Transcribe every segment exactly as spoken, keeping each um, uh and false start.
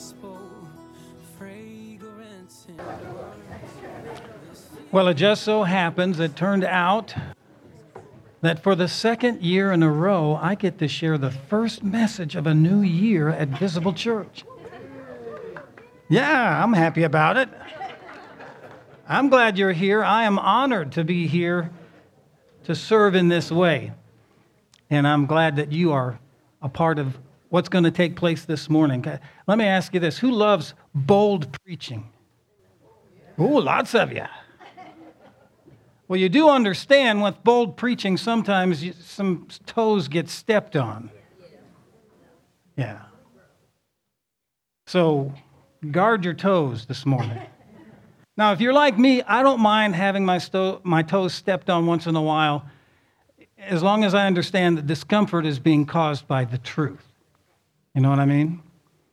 Well, it just so happens, it turned out that for the second year in a row, I get to share the first message of a new year at Visible Church. Yeah, I'm happy about it. I'm glad you're here. I am honored to be here to serve in this way. And I'm glad that you are a part of what's going to take place this morning. Let me ask you this. Who loves bold preaching? Ooh, lots of you. Well, you do understand with bold preaching, sometimes you, some toes get stepped on. Yeah. So guard your toes this morning. Now, if you're like me, I don't mind having my, sto- my toes stepped on once in a while, as long as I understand that discomfort is being caused by the truth. You know what I mean?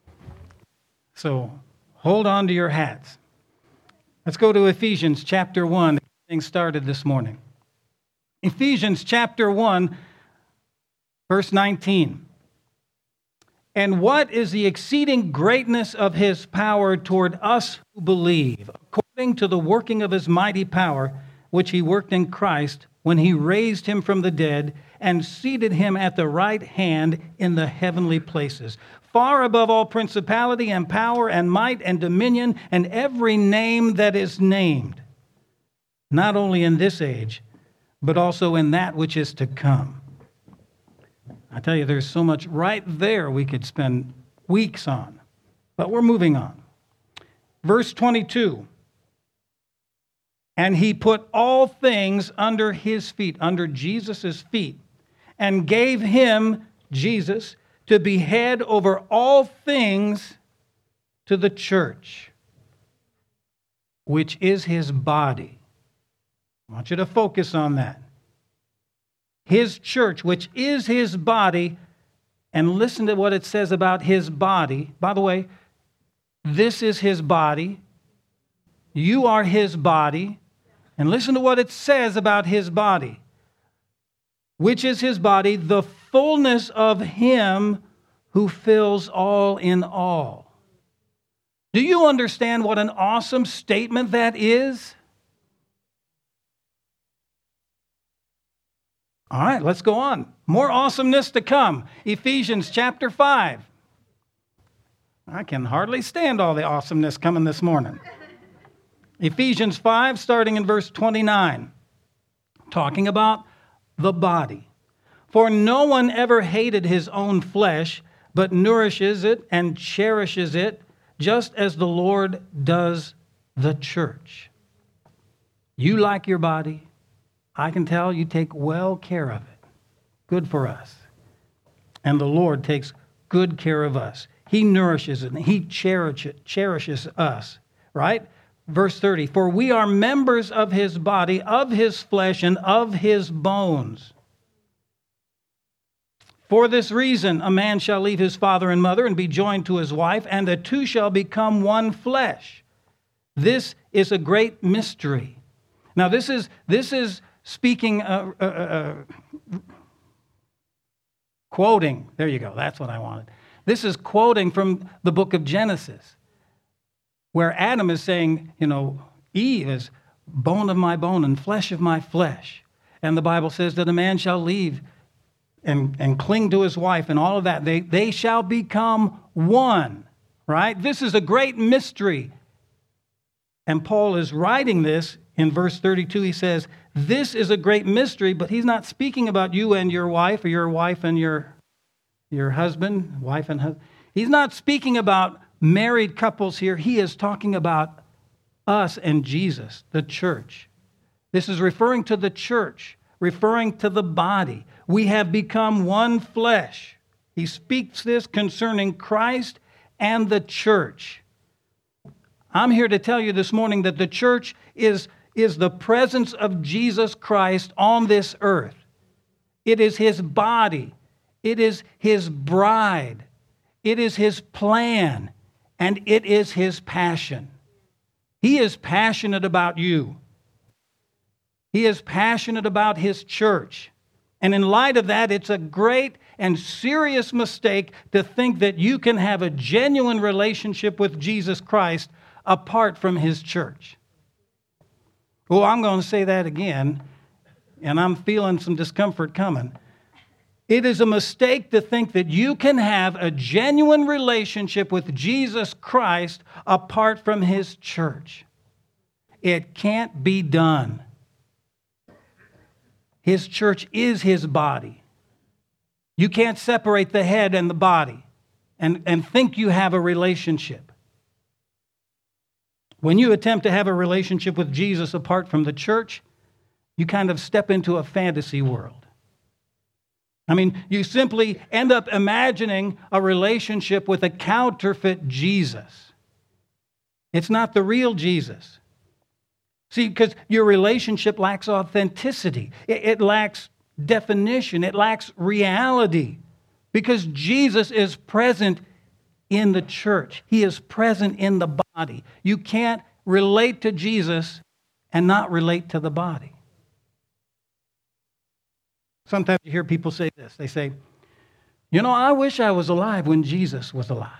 So hold on to your hats. Let's go to Ephesians chapter one. Things started this morning. Ephesians chapter one, verse nineteen. And what is the exceeding greatness of his power toward us who believe, according to the working of his mighty power, which he worked in Christ when he raised him from the dead and seated him at the right hand in the heavenly places, far above all principality and power and might and dominion and every name that is named, not only in this age, but also in that which is to come. I tell you, there's so much right there we could spend weeks on, but we're moving on. Verse twenty-two, and he put all things under his feet, under Jesus' feet, and gave him, Jesus, to be head over all things to the church, which is his body. I want you to focus on that. His church, which is his body, and listen to what it says about his body. By the way, this is his body. You are his body. And listen to what it says about his body, which is his body, the fullness of him who fills all in all. Do you understand what an awesome statement that is? All right, let's go on. More awesomeness to come. Ephesians chapter five. I can hardly stand all the awesomeness coming this morning. Ephesians five, starting in verse twenty-nine, talking about the body. For no one ever hated his own flesh, but nourishes it and cherishes it, just as the Lord does the church. You like your body. I can tell you take well care of it. Good for us. And the Lord takes good care of us. He nourishes it and he cherishes us, right? Verse thirty, for we are members of his body, of his flesh, and of his bones. For this reason, a man shall leave his father and mother and be joined to his wife, and the two shall become one flesh. This is a great mystery. Now, this is, this is, Speaking, uh, uh, uh, quoting, there you go, that's what I wanted. This is quoting from the book of Genesis, where Adam is saying, you know, Eve is bone of my bone and flesh of my flesh. And the Bible says that a man shall leave and, and cling to his wife and all of that. They, they shall become one, right? This is a great mystery. And Paul is writing this in verse thirty-two. He says, this is a great mystery, but he's not speaking about you and your wife or your wife and your, your husband, wife and husband. He's not speaking about married couples here. He is talking about us and Jesus, the church. This is referring to the church, referring to the body. We have become one flesh. He speaks this concerning Christ and the church. I'm here to tell you this morning that the church is is the presence of Jesus Christ on this earth. It is his body. It is his bride. It is his plan. And it is his passion. He is passionate about you. He is passionate about his church. And in light of that, it's a great and serious mistake to think that you can have a genuine relationship with Jesus Christ apart from his church. Well, I'm going to say that again, and I'm feeling some discomfort coming. It is a mistake to think that you can have a genuine relationship with Jesus Christ apart from his church. It can't be done. His church is his body. You can't separate the head and the body and, and think you have a relationship. When you attempt to have a relationship with Jesus apart from the church, you kind of step into a fantasy world. I mean, you simply end up imagining a relationship with a counterfeit Jesus. It's not the real Jesus. See, because your relationship lacks authenticity. It, it lacks definition. It lacks reality. Because Jesus is present in the church. He is present in the body. You can't relate to Jesus and not relate to the body. Sometimes you hear people say this. They say, you know, I wish I was alive when Jesus was alive.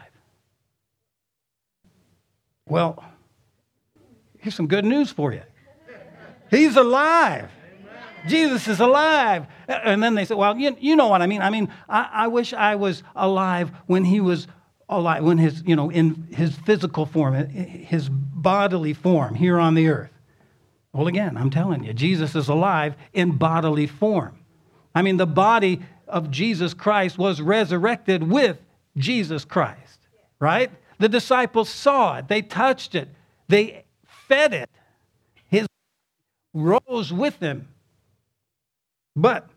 Well, here's some good news for you. He's alive. Jesus is alive. And then they say, well, you, you know what I mean. I mean, I, I wish I was alive when he was alive, when his, you know, in his physical form, his bodily form here on the earth. Well, again, I'm telling you, Jesus is alive in bodily form. I mean, the body of Jesus Christ was resurrected with Jesus Christ, right? The disciples saw it. They touched it. They fed it. His rose with them. But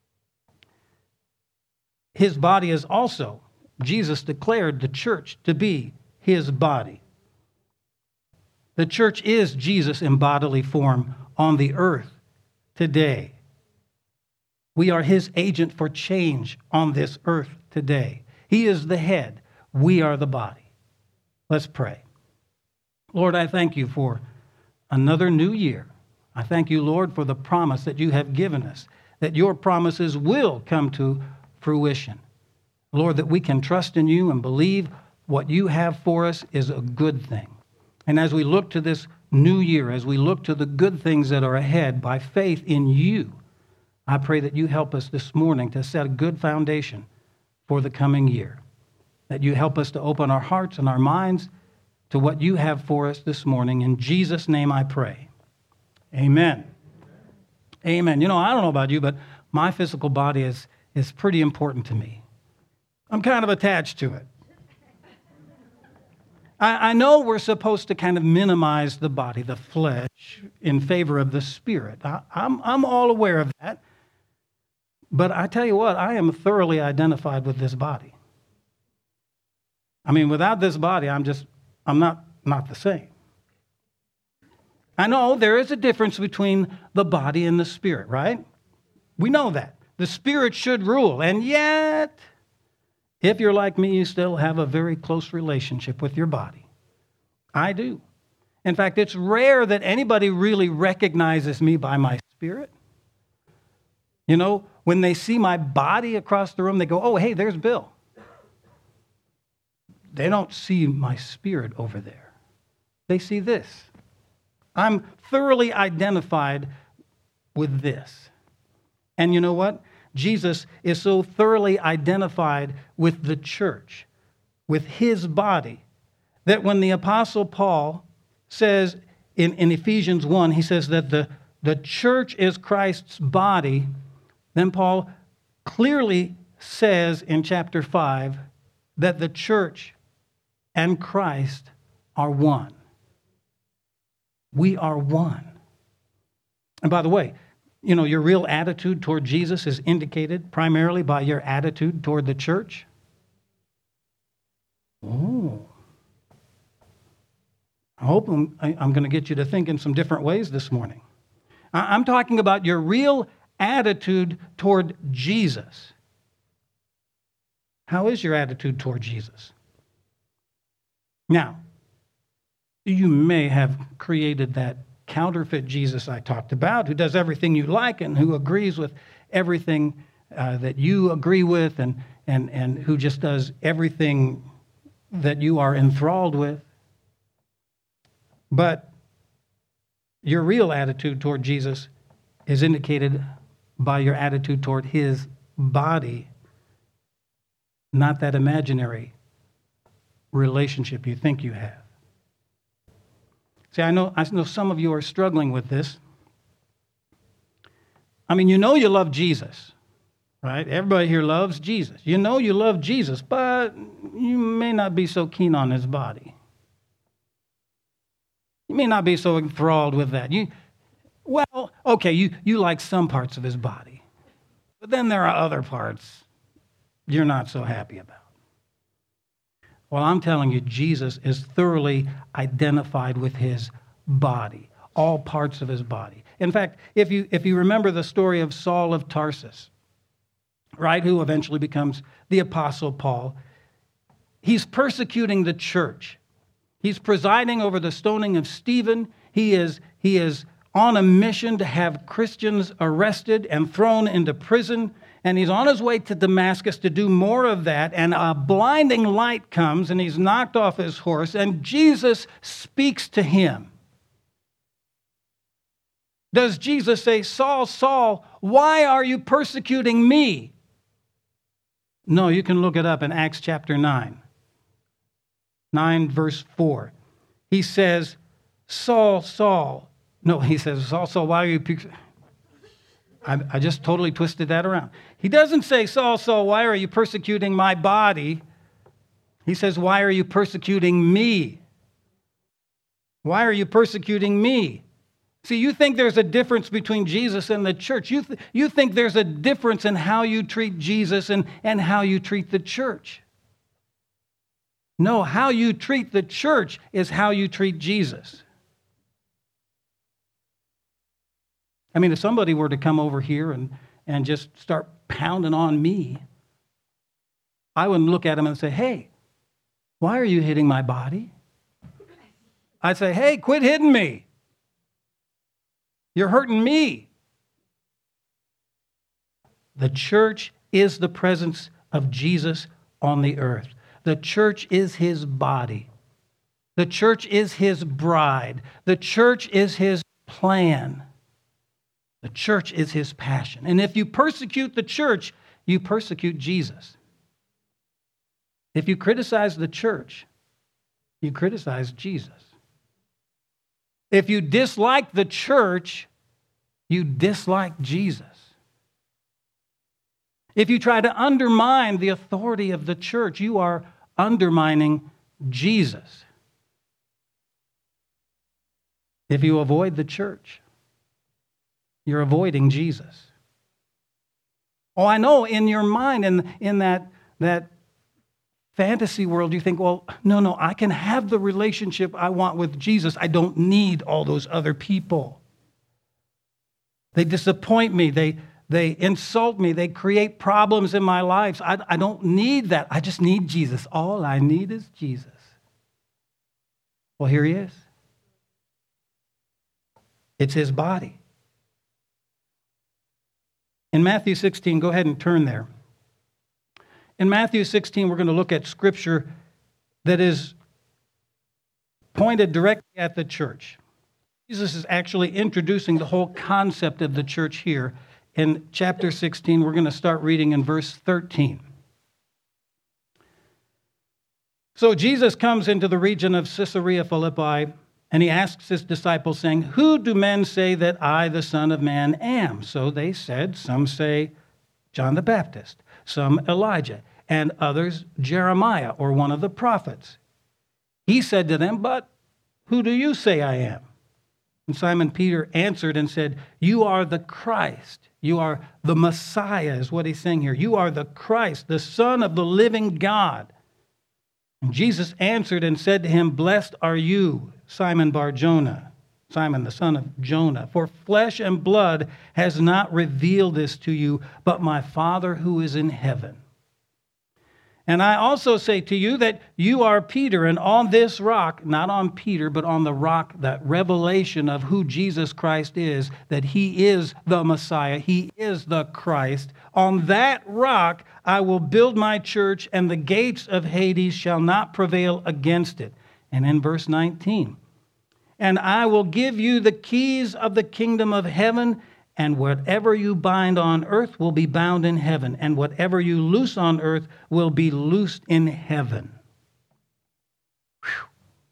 his body is also, Jesus declared the church to be his body. The church is Jesus in bodily form on the earth today. We are his agent for change on this earth today. He is the head. We are the body. Let's pray. Lord, I thank you for another new year. I thank you, Lord, for the promise that you have given us, that your promises will come to fruition. Lord, that we can trust in you and believe what you have for us is a good thing. And as we look to this new year, as we look to the good things that are ahead by faith in you, I pray that you help us this morning to set a good foundation for the coming year, that you help us to open our hearts and our minds to what you have for us this morning. In Jesus' name I pray. Amen. Amen. You know, I don't know about you, but my physical body is, is pretty important to me. I'm kind of attached to it. I, I know we're supposed to kind of minimize the body, the flesh, in favor of the spirit. I, I'm, I'm all aware of that. But I tell you what, I am thoroughly identified with this body. I mean, without this body, I'm just, I'm not, not the same. I know there is a difference between the body and the spirit, right? We know that. The spirit should rule. And yet, if you're like me, you still have a very close relationship with your body. I do. In fact, it's rare that anybody really recognizes me by my spirit. You know, when they see my body across the room, they go, oh, hey, there's Bill. They don't see my spirit over there. They see this. I'm thoroughly identified with this. And you know what? Jesus is so thoroughly identified with the church, with his body, that when the Apostle Paul says in, in Ephesians one, he says that the, the church is Christ's body, then Paul clearly says in chapter five that the church and Christ are one. We are one. And by the way, you know, your real attitude toward Jesus is indicated primarily by your attitude toward the church. Oh. I hope I'm, I'm going to get you to think in some different ways this morning. I'm talking about your real attitude toward Jesus. How is your attitude toward Jesus? Now, you may have created that counterfeit Jesus I talked about, who does everything you like and who agrees with everything uh, that you agree with and, and, and who just does everything that you are enthralled with. But your real attitude toward Jesus is indicated by your attitude toward his body, not that imaginary relationship you think you have. See, I know, I know some of you are struggling with this. I mean, you know you love Jesus, right? Everybody here loves Jesus. You know you love Jesus, but you may not be so keen on his body. You may not be so enthralled with that. You, well, okay, you, you like some parts of his body, but then there are other parts you're not so happy about. Well, I'm telling you, Jesus is thoroughly identified with his body, all parts of his body. In fact, if you if you remember the story of Saul of Tarsus, right, who eventually becomes the Apostle Paul, he's persecuting the church. He's presiding over the stoning of Stephen. He is, he is on a mission to have Christians arrested and thrown into prison. And he's on his way to Damascus to do more of that. And a blinding light comes, and he's knocked off his horse, and Jesus speaks to him. Does Jesus say, Saul, Saul, why are you persecuting me? No, you can look it up in Acts chapter nine. nine verse four. He says, Saul, Saul. No, he says, Saul, Saul, why are you... Pe-? I, I just totally twisted that around. He doesn't say, Saul, Saul, why are you persecuting my body? He says, why are you persecuting me? Why are you persecuting me? See, you think there's a difference between Jesus and the church. You, th- you think there's a difference in how you treat Jesus and, and how you treat the church. No, how you treat the church is how you treat Jesus. I mean, if somebody were to come over here and, and just start pounding on me, I wouldn't look at him and say, hey, why are you hitting my body? I'd say, hey, quit hitting me. You're hurting me. The church is the presence of Jesus on the earth. The church is his body. The church is his bride. The church is his plan. The church is his passion. And if you persecute the church, you persecute Jesus. If you criticize the church, you criticize Jesus. If you dislike the church, you dislike Jesus. If you try to undermine the authority of the church, you are undermining Jesus. If you avoid the church, you're avoiding Jesus. Oh, I know in your mind, in, in that, that fantasy world, you think, well, no, no, I can have the relationship I want with Jesus. I don't need all those other people. They disappoint me. They, they insult me. They create problems in my life. I, I don't need that. I just need Jesus. All I need is Jesus. Well, here he is. It's his body. In Matthew sixteen, go ahead and turn there. In Matthew sixteen, we're going to look at scripture that is pointed directly at the church. Jesus is actually introducing the whole concept of the church here. In chapter sixteen, we're going to start reading in verse thirteen. So Jesus comes into the region of Caesarea Philippi, and he asks his disciples, saying, who do men say that I, the Son of Man, am? So they said, some say John the Baptist, some Elijah, and others Jeremiah, or one of the prophets. He said to them, but who do you say I am? And Simon Peter answered and said, you are the Christ. You are the Messiah, is what he's saying here. You are the Christ, the Son of the living God. And Jesus answered and said to him, blessed are you, Simon Bar-Jonah, Simon the son of Jonah, for flesh and blood has not revealed this to you, but my Father who is in heaven. And I also say to you that you are Peter, and on this rock, not on Peter, but on the rock, that revelation of who Jesus Christ is, that he is the Messiah, he is the Christ. On that rock I will build my church, and the gates of Hades shall not prevail against it. And in verse nineteen, and I will give you the keys of the kingdom of heaven, and whatever you bind on earth will be bound in heaven, and whatever you loose on earth will be loosed in heaven. Whew.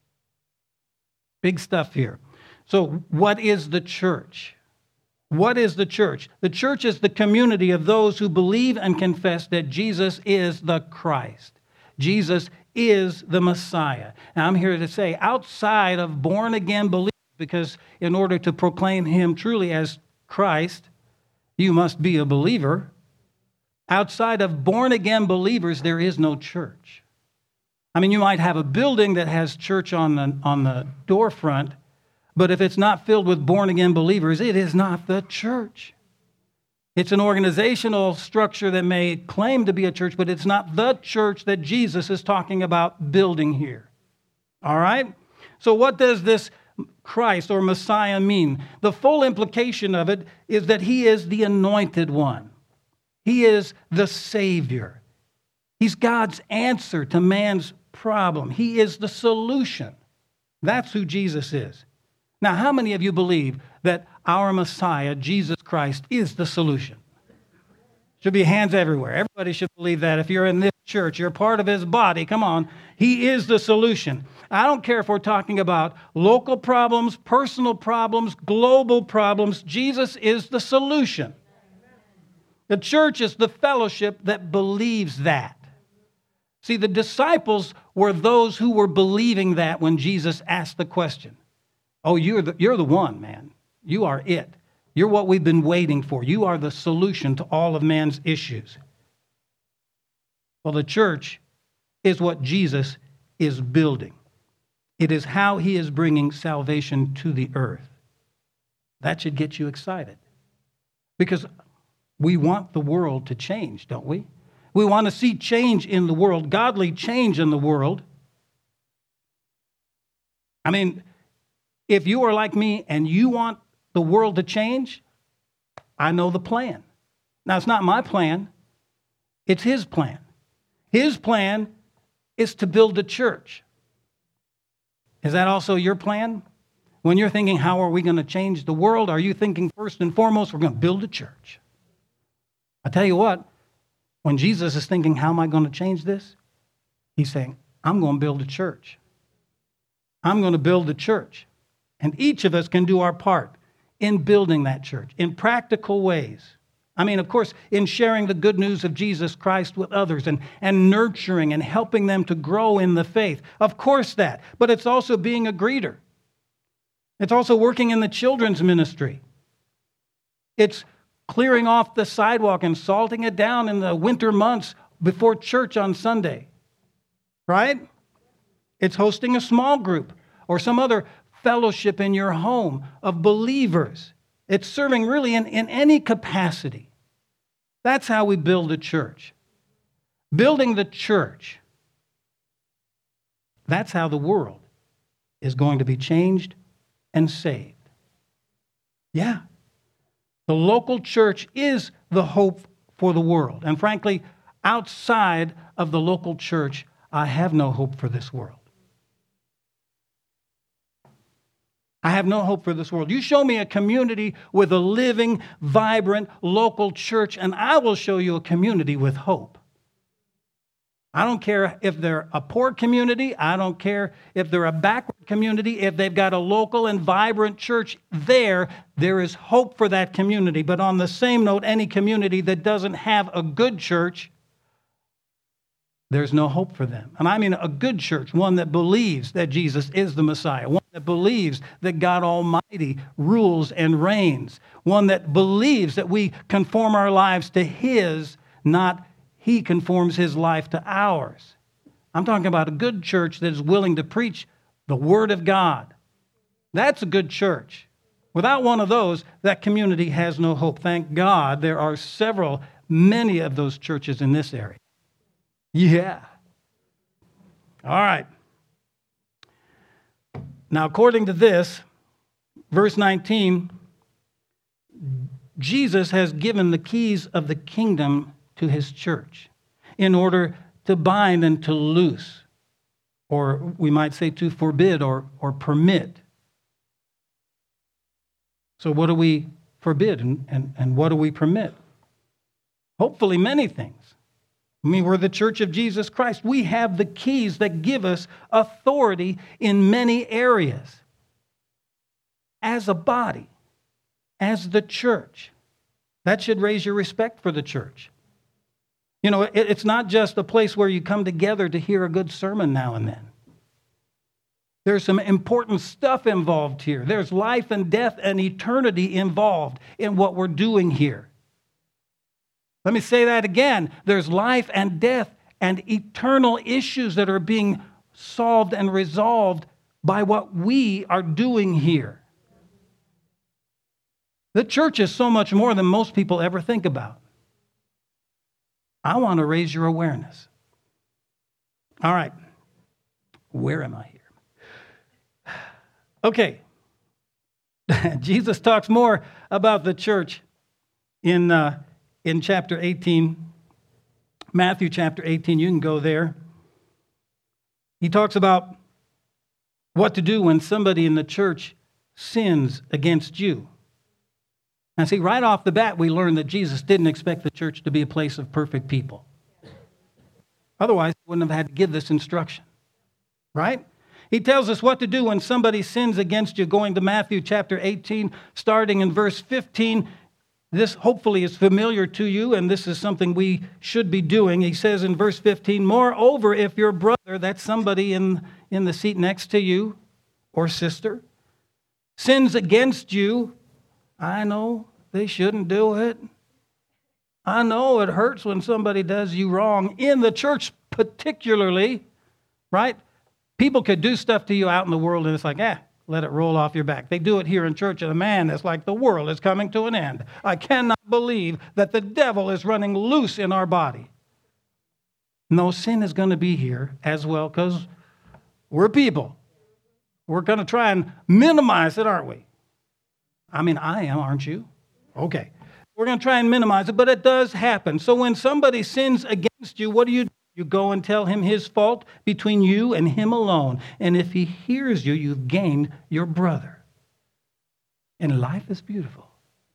Big stuff here. So what is the church? What is the church? The church is the community of those who believe and confess that Jesus is the Christ. Jesus is the Messiah. And I'm here to say, outside of born-again believers, because in order to proclaim him truly as Christ, you must be a believer. Outside of born-again believers, there is no church. I mean, you might have a building that has church on the, on the door front, but if it's not filled with born-again believers, it is not the church. It's an organizational structure that may claim to be a church, but it's not the church that Jesus is talking about building here. All right? So what does this Christ or Messiah mean? The full implication of it is that he is the anointed one. He is the Savior. He's God's answer to man's problem. He is the solution. That's who Jesus is. Now, how many of you believe that our Messiah, Jesus Christ, is the solution? Should be hands everywhere. Everybody should believe that. If you're in this church, you're part of his body. Come on. He is the solution. I don't care if we're talking about local problems, personal problems, global problems. Jesus is the solution. The church is the fellowship that believes that. See, the disciples were those who were believing that when Jesus asked the question. Oh, you're the, you're the one, man. You are it. You're what we've been waiting for. You are the solution to all of man's issues. Well, the church is what Jesus is building. It is how he is bringing salvation to the earth. That should get you excited. Because we want the world to change, don't we? We want to see change in the world, godly change in the world. I mean, if you are like me and you want the world to change, I know the plan. Now, it's not my plan. It's his plan. His plan is to build a church. Is that also your plan? When you're thinking, how are we going to change the world? Are you thinking first and foremost, we're going to build a church? I tell you what, when Jesus is thinking, how am I going to change this? He's saying, I'm going to build a church. I'm going to build a church. And each of us can do our part in building that church in practical ways. I mean, of course, in sharing the good news of Jesus Christ with others and, and nurturing and helping them to grow in the faith. Of course that. But it's also being a greeter. It's also working in the children's ministry. It's clearing off the sidewalk and salting it down in the winter months before church on Sunday. Right? It's hosting a small group or some other fellowship in your home of believers. It's serving really in, in any capacity. That's how we build a church. Building the church. That's how the world is going to be changed and saved. Yeah. The local church is the hope for the world. And frankly, outside of the local church, I have no hope for this world. I have no hope for this world. You show me a community with a living, vibrant, local church, and I will show you a community with hope. I don't care if they're a poor community. I don't care if they're a backward community. If they've got a local and vibrant church there, there is hope for that community. But on the same note, any community that doesn't have a good church, there's no hope for them. And I mean a good church, one that believes that Jesus is the Messiah, one that believes that God Almighty rules and reigns, one that believes that we conform our lives to his, not he conforms his life to ours. I'm talking about a good church that is willing to preach the Word of God. That's a good church. Without one of those, that community has no hope. Thank God there are several, many of those churches in this area. Yeah. All right. Now, according to this, verse nineteen, Jesus has given the keys of the kingdom to his church in order to bind and to loose, or we might say to forbid or, or permit. So what do we forbid and, and, and what do we permit? Hopefully many things. I mean, we're the church of Jesus Christ. We have the keys that give us authority in many areas. As a body, as the church. That should raise your respect for the church. You know, it, it's not just a place where you come together to hear a good sermon now and then. There's some important stuff involved here. There's life and death and eternity involved in what we're doing here. Let me say that again. There's life and death and eternal issues that are being solved and resolved by what we are doing here. The church is so much more than most people ever think about. I want to raise your awareness. All right. Where am I here? Okay. Jesus talks more about the church in, uh, in chapter eighteen. Matthew chapter eighteen. You can go there. He talks about what to do when somebody in the church sins against you. Now, see, right off the bat, we learn that Jesus didn't expect the church to be a place of perfect people. Otherwise, he wouldn't have had to give this instruction, right? He tells us what to do when somebody sins against you, going to Matthew chapter eighteen, starting in verse fifteen. This hopefully is familiar to you, and this is something we should be doing. He says in verse fifteen, moreover, if your brother, that's somebody in, in the seat next to you, or sister, sins against you, I know they shouldn't do it. I know it hurts when somebody does you wrong, in the church particularly, right? People could do stuff to you out in the world, and it's like, eh, let it roll off your back. They do it here in church, and man, it's like the world is coming to an end. I cannot believe that the devil is running loose in our body. No, sin is going to be here as well, because we're people. We're going to try and minimize it, aren't we? I mean, I am, aren't you? Okay. We're going to try and minimize it, but it does happen. So when somebody sins against you, what do you do? You go and tell him his fault between you and him alone. And if he hears you, you've gained your brother. And life is beautiful.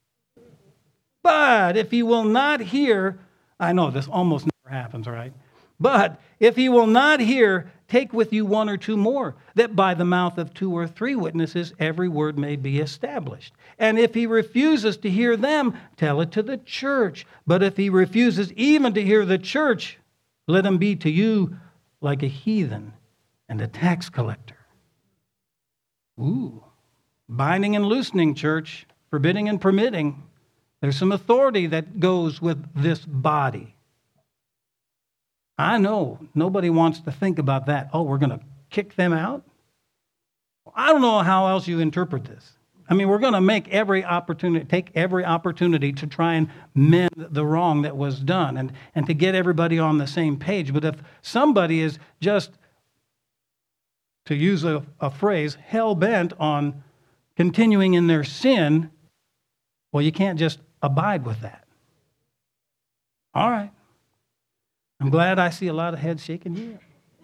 But if he will not hear, I know this almost never happens, right? But if he will not hear, take with you one or two more, that by the mouth of two or three witnesses every word may be established. And if he refuses to hear them, tell it to the church. But if he refuses even to hear the church, let him be to you like a heathen and a tax collector. Ooh, binding and loosening, church, forbidding and permitting. There's some authority that goes with this body. I know nobody wants to think about that. Oh, we're going to kick them out? I don't know how else you interpret this. I mean, we're going to make every opportunity, take every opportunity to try and mend the wrong that was done and, and to get everybody on the same page. But if somebody is just, to use a, a phrase, hell-bent on continuing in their sin, well, you can't just abide with that. All right. I'm glad I see a lot of heads shaking.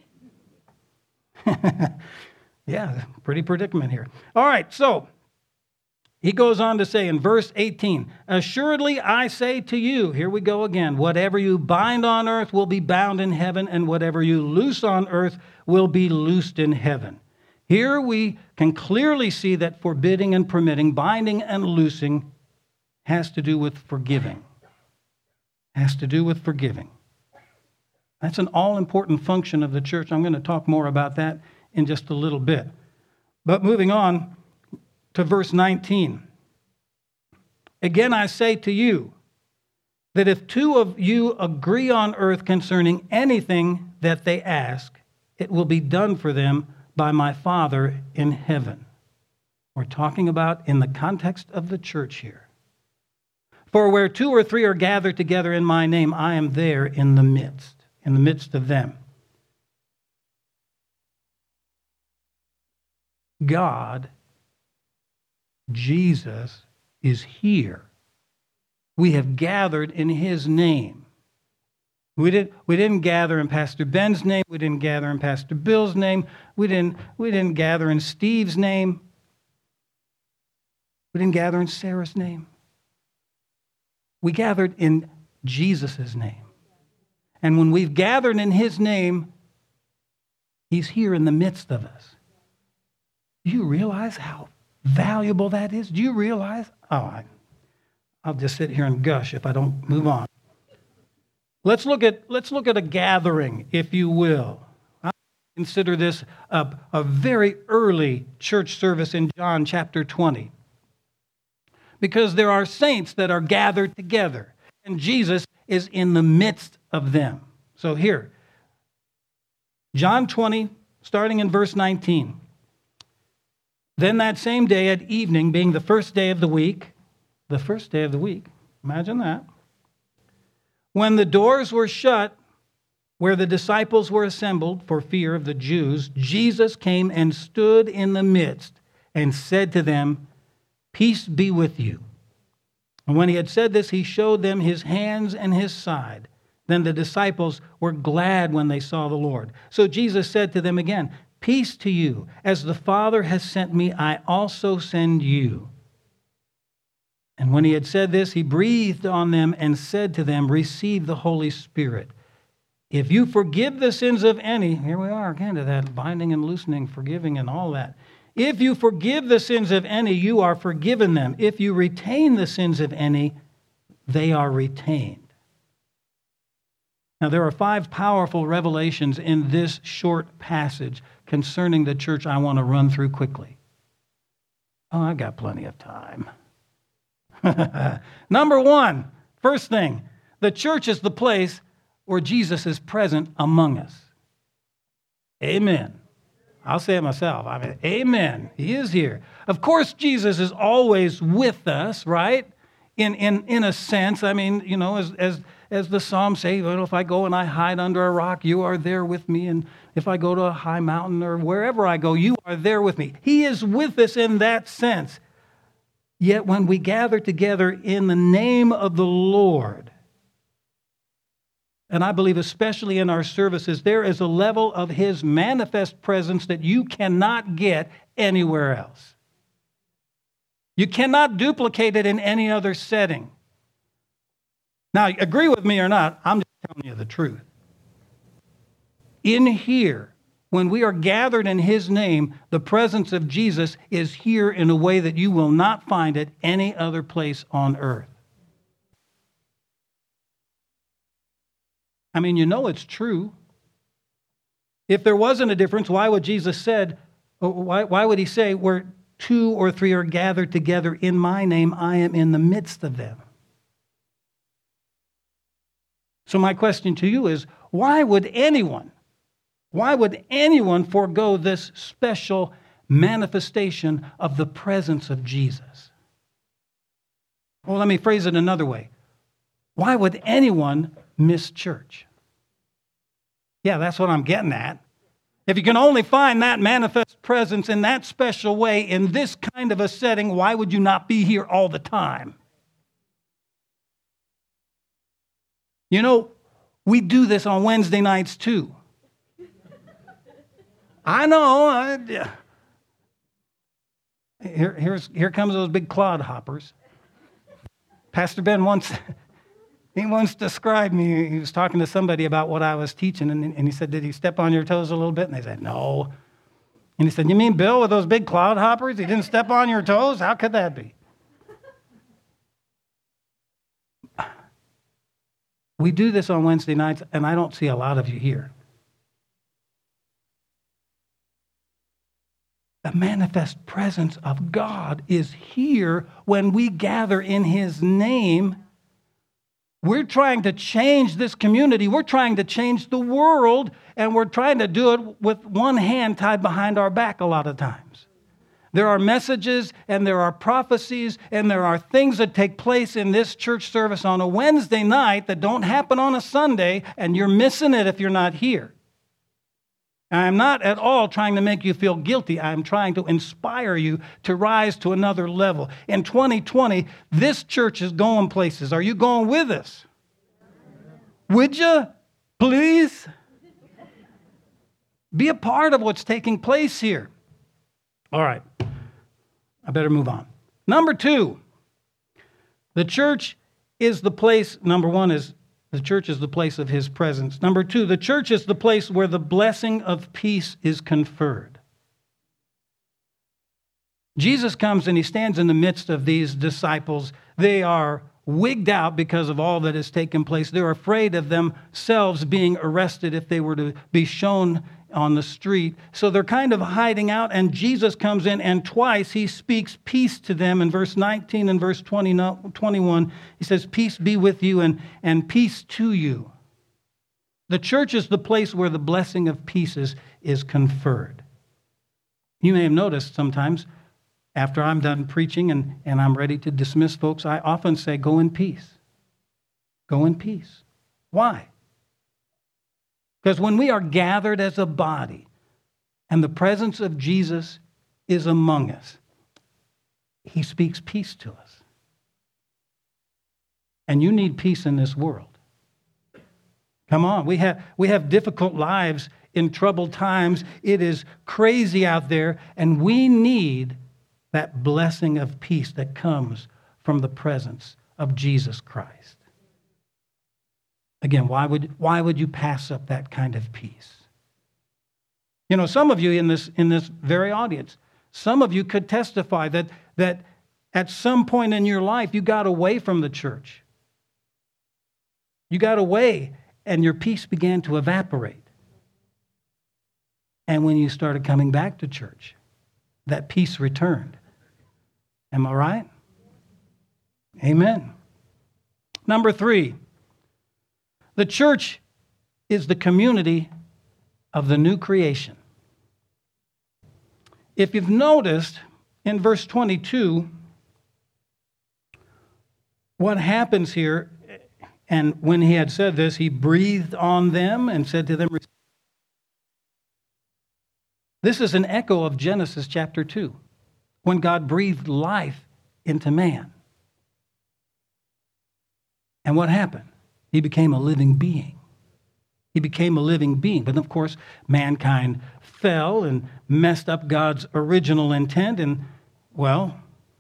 Yeah. Yeah, pretty predicament here. All right, so he goes on to say in verse eighteen, assuredly I say to you, here we go again, whatever you bind on earth will be bound in heaven, and whatever you loose on earth will be loosed in heaven. Here we can clearly see that forbidding and permitting, binding and loosing, has to do with forgiving. Has to do with forgiving. That's an all-important function of the church. I'm going to talk more about that in just a little bit. But moving on to verse nineteen. Again, I say to you that if two of you agree on earth concerning anything that they ask, it will be done for them by my Father in heaven. We're talking about in the context of the church here. For where two or three are gathered together in my name, I am there in the midst. in the midst of them. God, Jesus, is here. We have gathered in his name. We didn't, we didn't gather in Pastor Ben's name. We didn't gather in Pastor Bill's name. We didn't, we didn't gather in Steve's name. We didn't gather in Sarah's name. We gathered in Jesus' name. And when we've gathered in his name, he's here in the midst of us. Do you realize how valuable that is? Do you realize? Oh, I, I'll just sit here and gush if I don't move on. Let's look at, let's look at a gathering, if you will. I consider this a, a very early church service in John chapter twenty. Because there are saints that are gathered together, and Jesus is in the midst of them. So here, John twenty, starting in verse nineteen. Then that same day at evening, being the first day of the week, the first day of the week, imagine that, when the doors were shut, where the disciples were assembled for fear of the Jews, Jesus came and stood in the midst and said to them, "Peace be with you." And when he had said this, he showed them his hands and his side. Then the disciples were glad when they saw the Lord. So Jesus said to them again, "Peace to you. As the Father has sent me, I also send you." And when he had said this, he breathed on them and said to them, "Receive the Holy Spirit. If you forgive the sins of any," here we are again to that binding and loosening, forgiving and all that. "If you forgive the sins of any, you are forgiven them. If you retain the sins of any, they are retained." Now, there are five powerful revelations in this short passage concerning the church I want to run through quickly. Oh, I've got plenty of time. Number one, first thing, the church is the place where Jesus is present among us. Amen. I'll say it myself. I mean, amen. He is here. Of course, Jesus is always with us, right? In in in a sense. I mean, you know, as as as the Psalms say, well, if I go and I hide under a rock, you are there with me. And if I go to a high mountain or wherever I go, you are there with me. He is with us in that sense. Yet when we gather together in the name of the Lord, and I believe especially in our services, there is a level of his manifest presence that you cannot get anywhere else. You cannot duplicate it in any other setting. Now, agree with me or not, I'm just telling you the truth. In here, when we are gathered in his name, the presence of Jesus is here in a way that you will not find it any other place on earth. I mean, you know it's true. If there wasn't a difference, why would Jesus said, why, why would he say, where two or three are gathered together in my name, I am in the midst of them? So my question to you is, why would anyone, why would anyone forego this special manifestation of the presence of Jesus? Well, let me phrase it another way. Why would anyone miss church? Yeah, that's what I'm getting at. If you can only find that manifest presence in that special way in this kind of a setting, why would you not be here all the time? You know, we do this on Wednesday nights too. I know. I, yeah. Here, here's, here comes those big clod hoppers. Pastor Ben once, he once described me. He was talking to somebody about what I was teaching, and, and he said, "Did he step on your toes a little bit?" And they said, "No." And he said, "You mean Bill with those big cloud hoppers? He didn't step on your toes? How could that be?" We do this on Wednesday nights, and I don't see a lot of you here. The manifest presence of God is here when we gather in his name. We're trying to change this community. We're trying to change the world, and we're trying to do it with one hand tied behind our back a lot of times. There are messages and there are prophecies and there are things that take place in this church service on a Wednesday night that don't happen on a Sunday, and you're missing it if you're not here. I'm not at all trying to make you feel guilty. I'm trying to inspire you to rise to another level. In twenty twenty, this church is going places. Are you going with us? Would you? Please? Be a part of what's taking place here. All right. I better move on. Number two, the church is the place, number one is the church is the place of his presence. Number two, the church is the place where the blessing of peace is conferred. Jesus comes and he stands in the midst of these disciples. They are wigged out because of all that has taken place. They're afraid of themselves being arrested if they were to be shown on the street. So they're kind of hiding out, and Jesus comes in, and twice he speaks peace to them. In verse nineteen and verse twenty, twenty-one, he says, peace be with you and, and peace to you. The church is the place where the blessing of peace is, is conferred. You may have noticed sometimes after I'm done preaching and, and I'm ready to dismiss folks, I often say, go in peace. Go in peace. Why? Because when we are gathered as a body and the presence of Jesus is among us, he speaks peace to us. And you need peace in this world. Come on, we have, we have difficult lives in troubled times. It is crazy out there, and we need that blessing of peace that comes from the presence of Jesus Christ. Again, why would, why would you pass up that kind of peace? You know, some of you in this, in this very audience, some of you could testify that, that at some point in your life, you got away from the church. You got away, and your peace began to evaporate. And when you started coming back to church, that peace returned. Am I right? Amen. Number three, the church is the community of the new creation. If you've noticed in verse twenty-two, what happens here, and when he had said this, he breathed on them and said to them, this is an echo of Genesis chapter two, when God breathed life into man. And what happened? He became a living being. He became a living being. But of course, mankind fell and messed up God's original intent. And, well,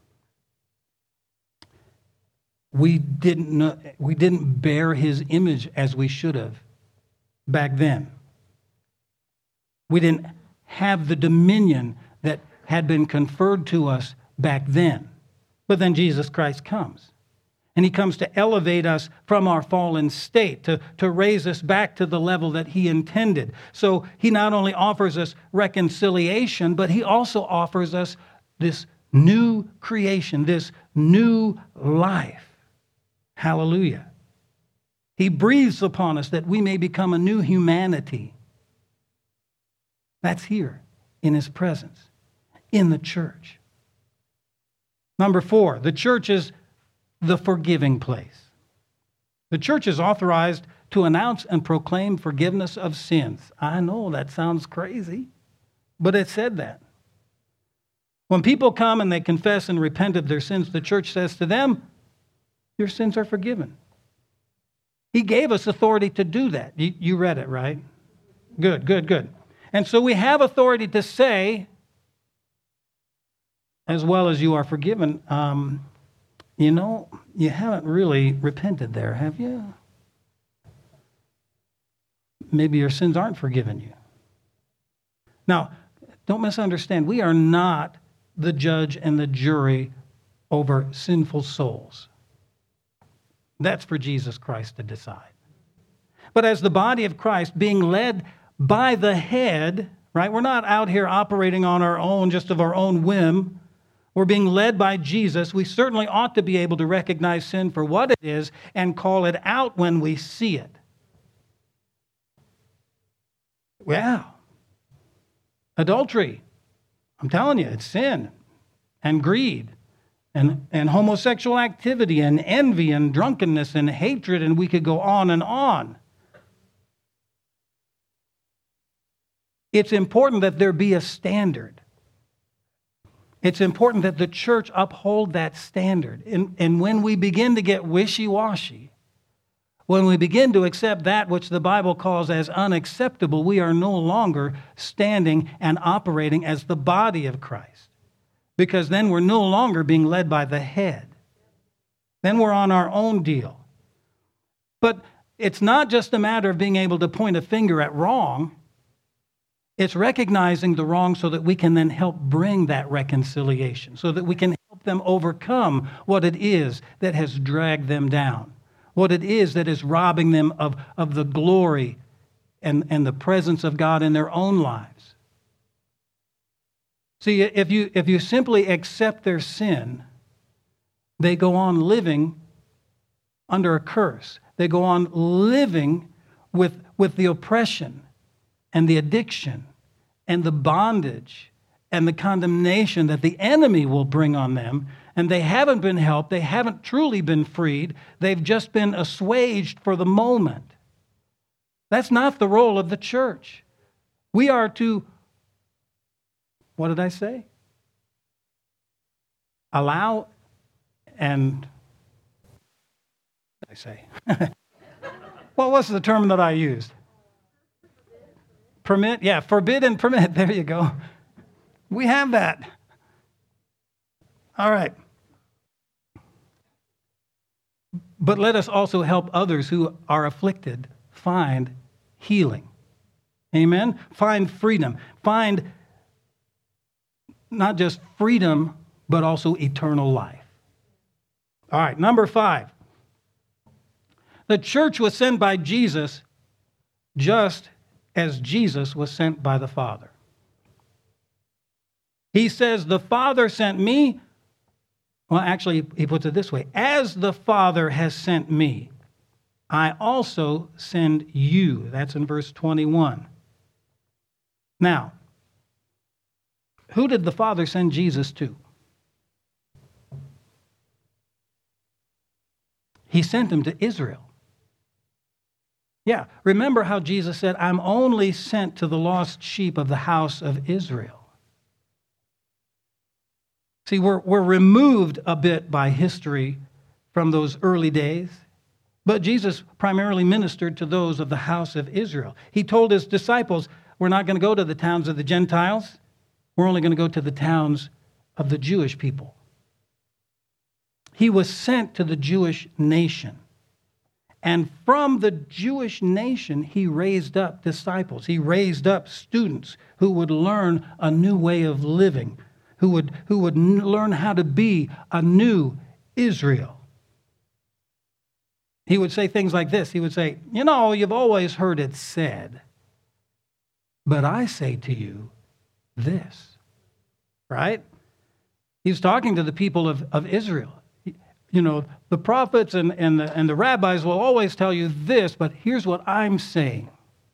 we didn't know, we didn't bear his image as we should have back then. We didn't have the dominion that had been conferred to us back then. But then Jesus Christ comes. And he comes to elevate us from our fallen state, to, to raise us back to the level that he intended. So he not only offers us reconciliation, but he also offers us this new creation, this new life. Hallelujah. He breathes upon us that we may become a new humanity. That's here in his presence, in the church. Number four, the church is the forgiving place. The church is authorized to announce and proclaim forgiveness of sins. I know that sounds crazy, but it said that. When people come and they confess and repent of their sins, the church says to them, your sins are forgiven. He gave us authority to do that. You, you read it, right? Good, good, good. And so we have authority to say, as well as you are forgiven, um, you know, you haven't really repented there, have you? Maybe your sins aren't forgiven you. Now, don't misunderstand. We are not the judge and the jury over sinful souls. That's for Jesus Christ to decide. But as the body of Christ, being led by the head, right? We're not out here operating on our own, just of our own whim. We're being led by Jesus. We certainly ought to be able to recognize sin for what it is and call it out when we see it. Well, adultery, I'm telling you, it's sin. and greed and, and homosexual activity and envy and drunkenness and hatred, and we could go on and on. It's important that there be a standard. It's important that the church uphold that standard. And, and when we begin to get wishy-washy, when we begin to accept that which the Bible calls as unacceptable, we are no longer standing and operating as the body of Christ. Because then we're no longer being led by the head. Then we're on our own deal. But it's not just a matter of being able to point a finger at wrong. It's recognizing the wrong so that we can then help bring that reconciliation, so that we can help them overcome what it is that has dragged them down, what it is that is robbing them of, of the glory and, and the presence of God in their own lives. See, if you, if you simply accept their sin, they go on living under a curse. They go on living with, with the oppression and the addiction and the bondage and the condemnation that the enemy will bring on them. And they haven't been helped. They haven't truly been freed. They've just been assuaged for the moment. That's not the role of the church. We are to, what did I say? Allow and, what did I say? What was the term that I used? Permit? Yeah, forbid and permit. There you go. We have that. All right. But let us also help others who are afflicted find healing. Amen? Find freedom. Find not just freedom, but also eternal life. All right, number five. The church was sent by Jesus just as Jesus was sent by the Father. He says, the Father sent me. Well, actually, he puts it this way. As the Father has sent me, I also send you. That's in verse twenty-one. Now, who did the Father send Jesus to? He sent him to Israel. Yeah, remember how Jesus said, I'm only sent to the lost sheep of the house of Israel. See, we're, we're removed a bit by history from those early days, but Jesus primarily ministered to those of the house of Israel. He told his disciples, we're not going to go to the towns of the Gentiles. We're only going to go to the towns of the Jewish people. He was sent to the Jewish nation. And from the Jewish nation, he raised up disciples. He raised up students who would learn a new way of living, who would, who would learn how to be a new Israel. He would say things like this. He would say, you know, you've always heard it said, but I say to you this, right? He's talking to the people of, of Israel. You know, the prophets and, and, the, and the rabbis will always tell you this, but here's what I'm saying.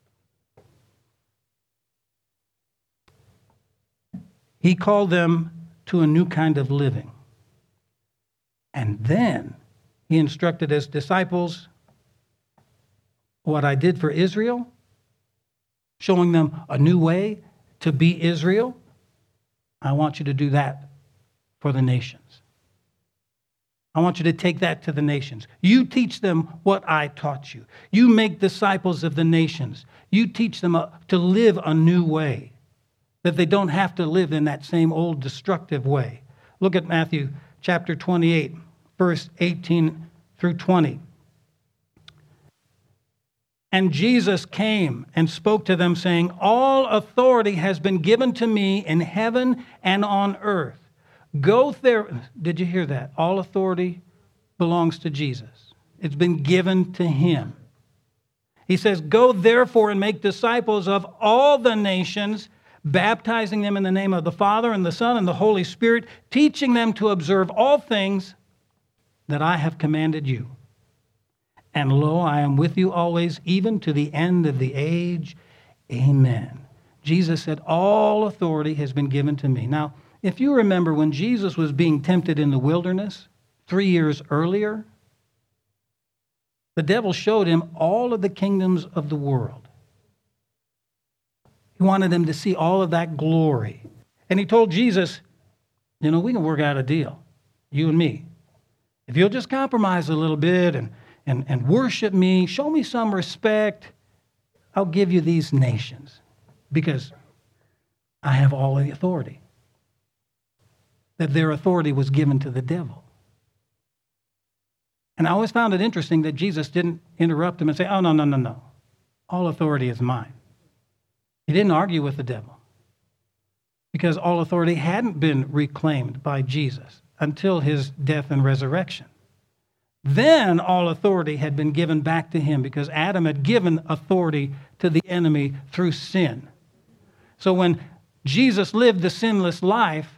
He called them to a new kind of living. And then he instructed his disciples what I did for Israel, showing them a new way to be Israel. I want you to do that for the nations. I want you to take that to the nations. You teach them what I taught you. You make disciples of the nations. You teach them to live a new way, that they don't have to live in that same old destructive way. Look at Matthew chapter twenty-eight, verse eighteen through twenty. And Jesus came and spoke to them, saying, all authority has been given to me in heaven and on earth. Go there. Did you hear that? All authority belongs to Jesus. It's been given to him. He says, go therefore and make disciples of all the nations, baptizing them in the name of the Father and the Son and the Holy Spirit, teaching them to observe all things that I have commanded you. And lo, I am with you always, even to the end of the age. Amen. Jesus said, all authority has been given to me. Now, If you remember when Jesus was being tempted in the wilderness three years earlier, the devil showed him all of the kingdoms of the world. He wanted him to see all of that glory. And he told Jesus, you know, we can work out a deal, you and me. If you'll just compromise a little bit and, and, and worship me, show me some respect, I'll give you these nations because I have all the authority. That their authority was given to the devil. And I always found it interesting that Jesus didn't interrupt him and say, oh, no, no, no, no. All authority is mine. He didn't argue with the devil because all authority hadn't been reclaimed by Jesus until his death and resurrection. Then all authority had been given back to him because Adam had given authority to the enemy through sin. So when Jesus lived the sinless life,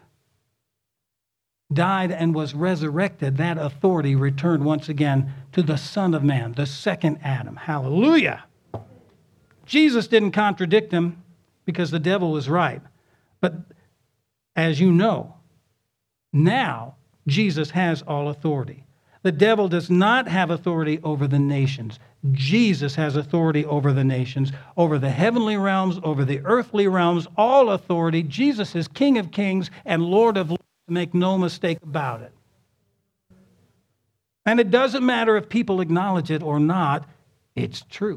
died and was resurrected, that authority returned once again to the Son of Man, the second Adam. Hallelujah! Jesus didn't contradict him because the devil was right. But as you know, now Jesus has all authority. The devil does not have authority over the nations. Jesus has authority over the nations, over the heavenly realms, over the earthly realms, all authority. Jesus is King of kings and Lord of lords. Make no mistake about it. And it doesn't matter if people acknowledge it or not, it's true.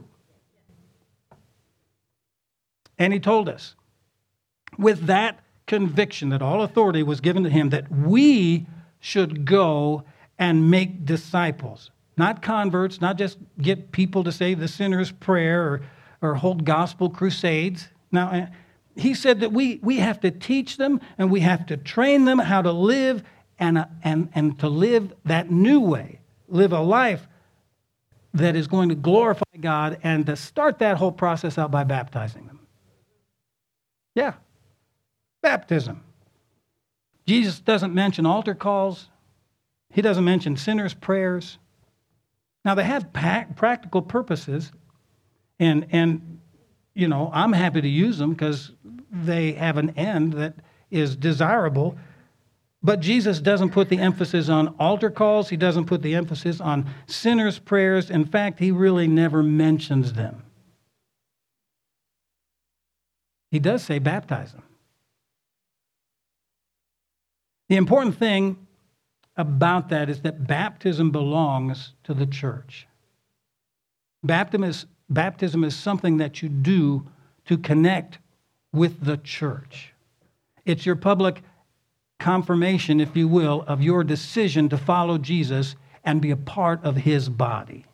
And he told us, with that conviction that all authority was given to him, that we should go and make disciples. Not converts, not just get people to say the sinner's prayer or, or hold gospel crusades. Now, he said that we, we have to teach them and we have to train them how to live and, and, and to live that new way. Live a life that is going to glorify God and to start that whole process out by baptizing them. Yeah, baptism. Jesus doesn't mention altar calls. He doesn't mention sinners' prayers. Now, they have pa- practical purposes, and, and, you know, I'm happy to use them because they have an end that is desirable. But Jesus doesn't put the emphasis on altar calls. He doesn't put the emphasis on sinners' prayers. In fact, he really never mentions them. He does say baptize them. The important thing about that is that baptism belongs to the church. Baptism is, baptism is something that you do to connect with the church. It's your public confirmation, if you will, of your decision to follow Jesus and be a part of his body.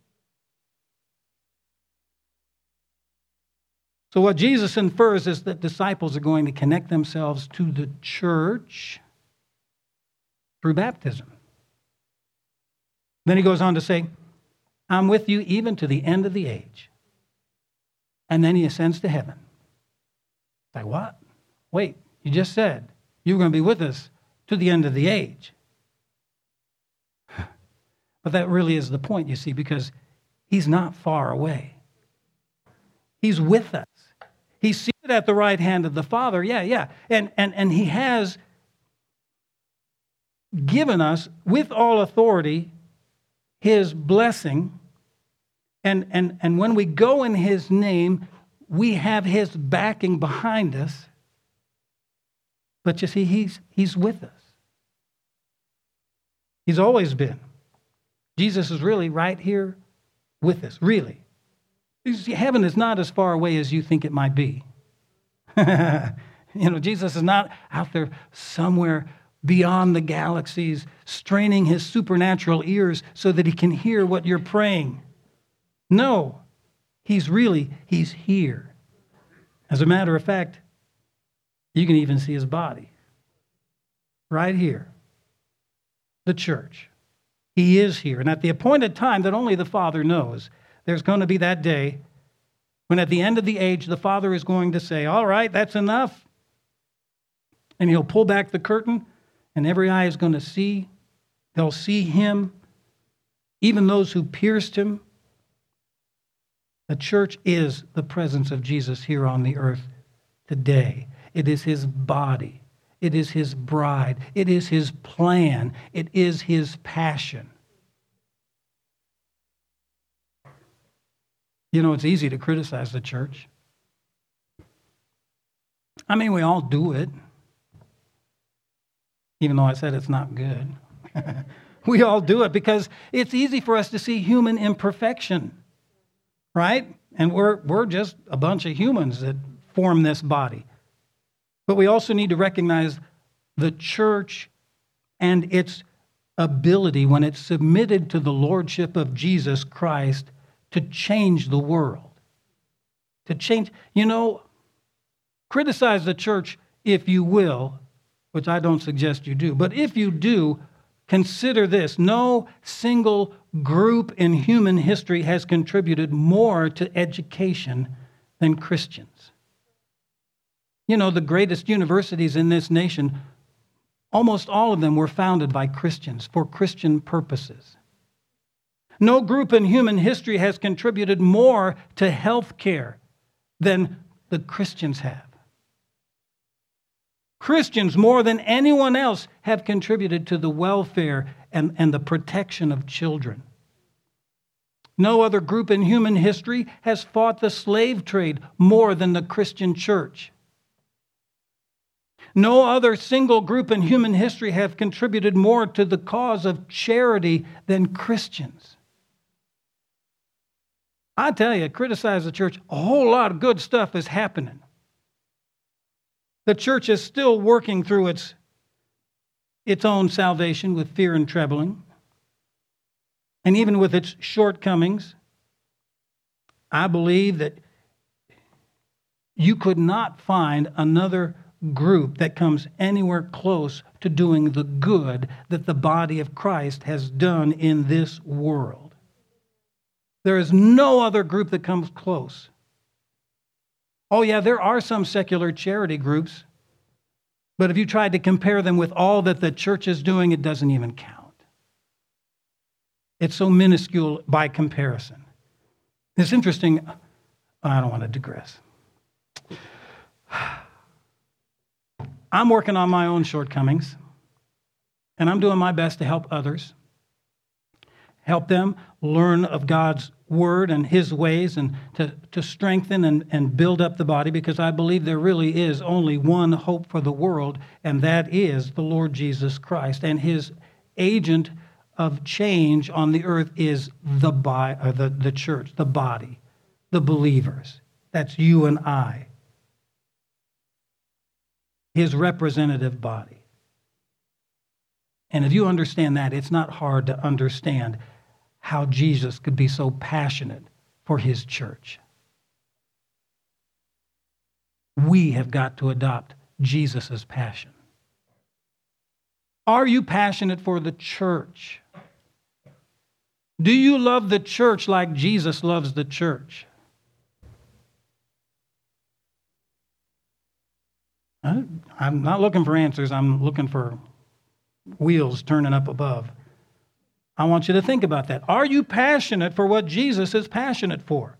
So what Jesus infers is that disciples are going to connect themselves to the church through baptism. Then he goes on to say, I'm with you even to the end of the age. And then he ascends to heaven. Like, what? Wait, you just said you were going to be with us to the end of the age. But that really is the point, you see, because he's not far away. He's with us. He's seated at the right hand of the Father. Yeah, yeah. And, and, and he has given us, with all authority, his blessing. And, and, and when we go in his name, we have his backing behind us. But you see, he's, he's with us. He's always been. Jesus is really right here with us, really. Heaven is not as far away as you think it might be. You know, Jesus is not out there somewhere beyond the galaxies, straining his supernatural ears so that he can hear what you're praying. No, he's really, he's here. As a matter of fact, you can even see his body. Right here. The church. He is here. And at the appointed time that only the Father knows, there's going to be that day when at the end of the age, the Father is going to say, all right, that's enough. And he'll pull back the curtain, and every eye is going to see. They'll see him, even those who pierced him. The church is the presence of Jesus here on the earth today. It is his body. It is his bride. It is his plan. It is his passion. You know, it's easy to criticize the church. I mean, we all do it, even though I said it's not good. We all do it because it's easy for us to see human imperfection, right? And we're, we're just a bunch of humans that form this body. But we also need to recognize the church and its ability, when it's submitted to the lordship of Jesus Christ, to change the world. To change, you know, criticize the church if you will, which I don't suggest you do. But if you do, consider this. No single group in human history has contributed more to education than Christians. You know, the greatest universities in this nation, almost all of them were founded by Christians for Christian purposes. No group in human history has contributed more to health care than the Christians have. Christians, more than anyone else, have contributed to the welfare and, and the protection of children. No other group in human history has fought the slave trade more than the Christian church. No other single group in human history have contributed more to the cause of charity than Christians. I tell you, criticize the church, a whole lot of good stuff is happening. The church is still working through its, its own salvation with fear and trembling. And even with its shortcomings, I believe that you could not find another group that comes anywhere close to doing the good that the body of Christ has done in this world. There is no other group that comes close. Oh, yeah, there are some secular charity groups, but if you tried to compare them with all that the church is doing, it doesn't even count. It's so minuscule by comparison. It's interesting. I don't want to digress. I'm working on my own shortcomings, and I'm doing my best to help others. Help them learn of God's word and his ways, and to, to strengthen and, and build up the body, because I believe there really is only one hope for the world, and that is the Lord Jesus Christ. And his agent of change on the earth is the, bi- or the, the church, the body, the believers. That's you and I. His representative body. And if you understand that, it's not hard to understand how Jesus could be so passionate for his church. We have got to adopt Jesus' passion. Are you passionate for the church? Do you love the church like Jesus loves the church? I'm not looking for answers. I'm looking for wheels turning up above. I want you to think about that. Are you passionate for what Jesus is passionate for?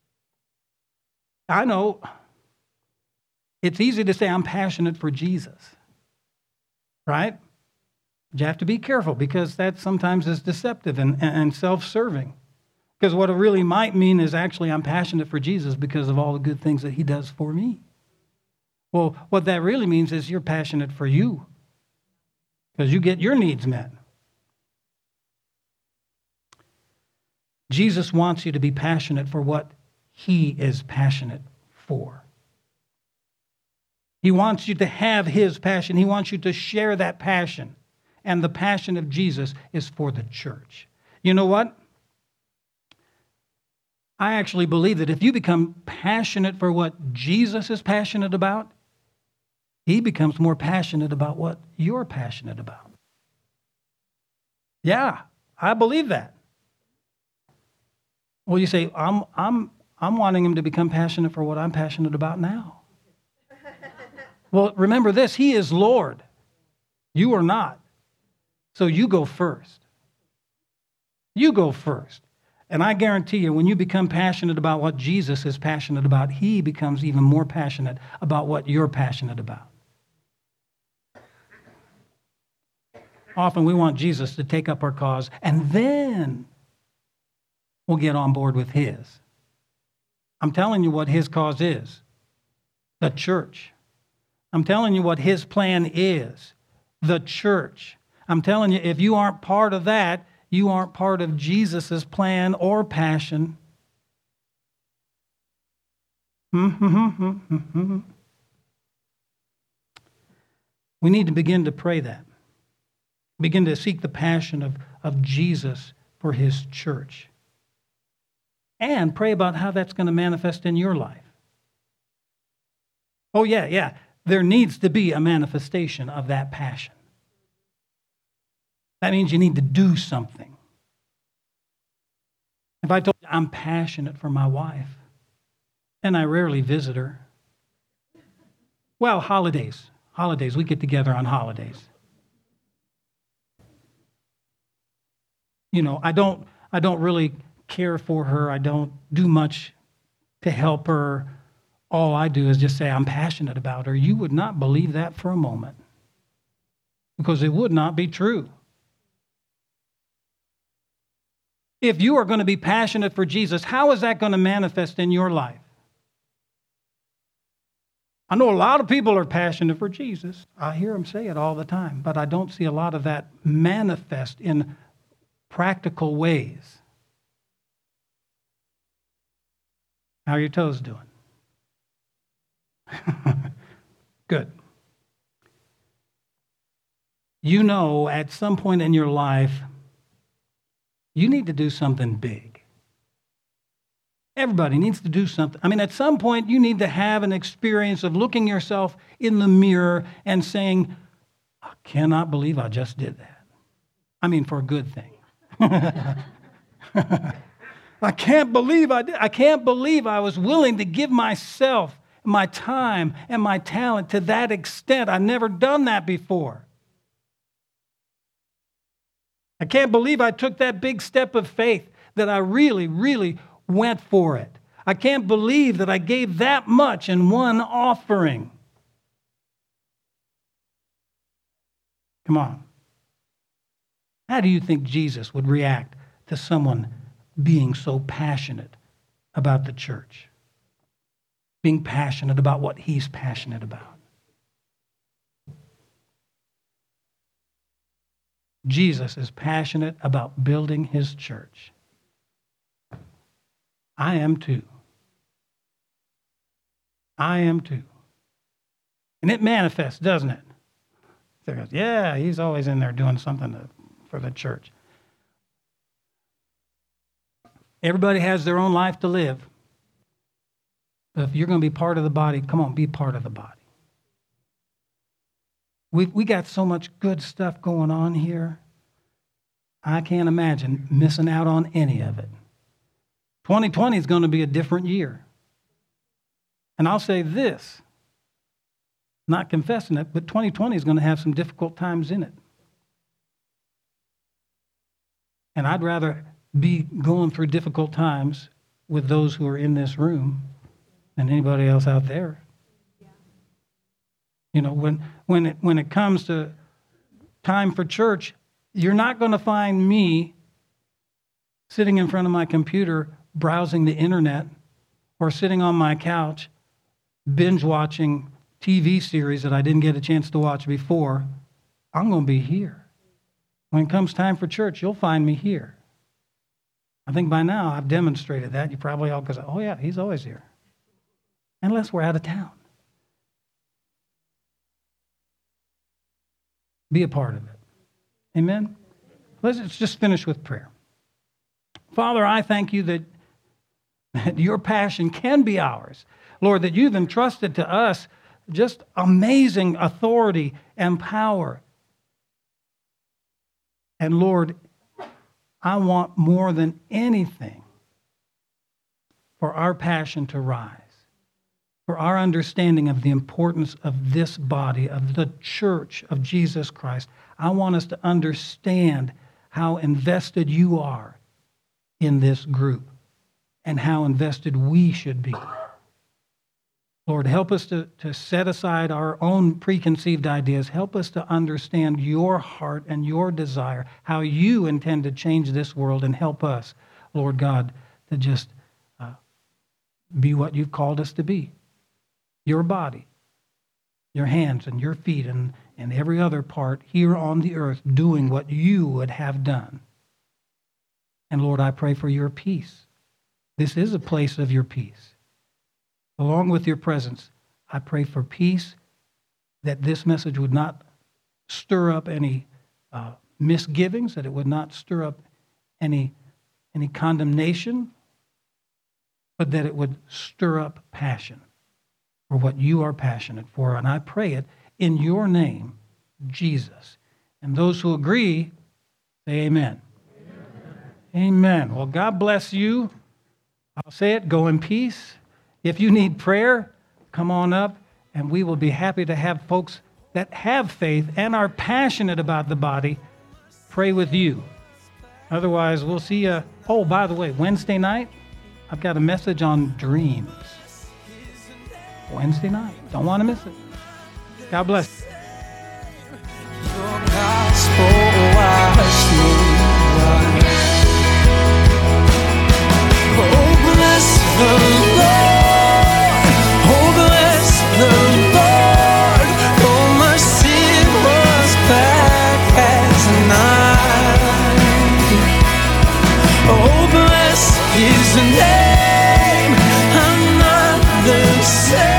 I know it's easy to say I'm passionate for Jesus, right? You have to be careful, because that sometimes is deceptive and, and self-serving. Because what it really might mean is actually I'm passionate for Jesus because of all the good things that he does for me. Well, what that really means is you're passionate for you, because you get your needs met. Jesus wants you to be passionate for what he is passionate for. He wants you to have his passion. He wants you to share that passion. And the passion of Jesus is for the church. You know what? I actually believe that if you become passionate for what Jesus is passionate about, he becomes more passionate about what you're passionate about. Yeah, I believe that. Well, you say, I'm, I'm, I'm wanting him to become passionate for what I'm passionate about now. Well, remember this, he is Lord. You are not. So you go first. You go first. And I guarantee you, when you become passionate about what Jesus is passionate about, he becomes even more passionate about what you're passionate about. Often we want Jesus to take up our cause, and then we'll get on board with his. I'm telling you what his cause is. The church. I'm telling you what his plan is. The church. I'm telling you, if you aren't part of that, you aren't part of Jesus' plan or passion. We need to begin to pray that. Begin to seek the passion of, of Jesus for his church. And pray about how that's going to manifest in your life. Oh, yeah, yeah. There needs to be a manifestation of that passion. That means you need to do something. If I told you I'm passionate for my wife, and I rarely visit her, well, holidays. Holidays. We get together on holidays. You know, I don't, I don't really care for her. I don't do much to help her. All I do is just say I'm passionate about her. You would not believe that for a moment, because it would not be true. If you are going to be passionate for Jesus, how is that going to manifest in your life? I know a lot of people are passionate for Jesus. I hear them say it all the time, but I don't see a lot of that manifest in practical ways. How are your toes doing? Good. You know, at some point in your life, you need to do something big. Everybody needs to do something. I mean, at some point, you need to have an experience of looking yourself in the mirror and saying, I cannot believe I just did that. I mean, for a good thing. I can't believe I did. I can't believe I was willing to give myself, my time, and my talent to that extent. I've never done that before. I can't believe I took that big step of faith, that I really, really went for it. I can't believe that I gave that much in one offering. Come on. How do you think Jesus would react to someone being so passionate about the church? Being passionate about what he's passionate about. Jesus is passionate about building his church. I am too. I am too. And it manifests, doesn't it? So it goes, yeah, he's always in there doing something to, for the church. Everybody has their own life to live. But if you're going to be part of the body, come on, be part of the body. We we got so much good stuff going on here. I can't imagine missing out on any of it. twenty twenty is going to be a different year. And I'll say this, not confessing it, but twenty twenty is going to have some difficult times in it. And I'd rather be going through difficult times with those who are in this room than anybody else out there. You know, when when it when it comes to time for church, you're not going to find me sitting in front of my computer browsing the internet or sitting on my couch binge watching T V series that I didn't get a chance to watch before. I'm going to be here. When it comes time for church, you'll find me here. I think by now I've demonstrated that. You probably all go, oh yeah, he's always here. Unless we're out of town. Be a part of it. Amen? Let's just finish with prayer. Father, I thank you that, that your passion can be ours. Lord, that you've entrusted to us just amazing authority and power. And Lord, I want more than anything for our passion to rise. For our understanding of the importance of this body, of the church of Jesus Christ. I want us to understand how invested you are in this group and how invested we should be. Lord, help us to, to set aside our own preconceived ideas. Help us to understand your heart and your desire, how you intend to change this world, and help us, Lord God, to just uh, be what you've called us to be. Your body, your hands and your feet and, and every other part here on the earth doing what you would have done. And Lord, I pray for your peace. This is a place of your peace. Along with your presence, I pray for peace, that this message would not stir up any uh, misgivings, that it would not stir up any, any condemnation, but that it would stir up passion for what you are passionate for. And I pray it in your name, Jesus. And those who agree, say amen. Amen. Amen. Well, God bless you. I'll say it, go in peace. If you need prayer, come on up, and we will be happy to have folks that have faith and are passionate about the body pray with you. Otherwise, we'll see you. Oh, by the way, Wednesday night, I've got a message on dreams. Wednesday night. Don't want to miss it. God bless. Your gospel washed me white. Oh, bless the Lord. Oh, bless the Lord. Oh, my sin was black as night. Oh, bless his name. I'm not the same.